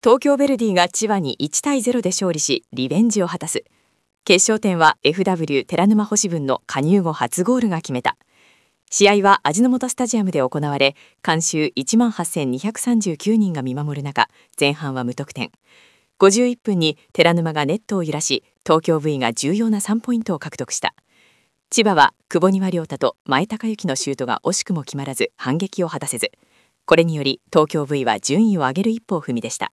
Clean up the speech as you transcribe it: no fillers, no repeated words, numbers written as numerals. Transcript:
東京ヴェルディが千葉に1対0で勝利しリベンジを果たす。決勝点は FW 寺沼星分の加入後初ゴールが決めた。試合は味の素スタジアムで行われ、観衆18,239人が見守る中、前半は無得点。51分に寺沼がネットを揺らし、東京 V が重要な3ポイントを獲得した。千葉は久保庭亮太と前高之のシュートが惜しくも決まらず反撃を果たせず、これにより東京 V は順位を上げる一歩を踏み出した。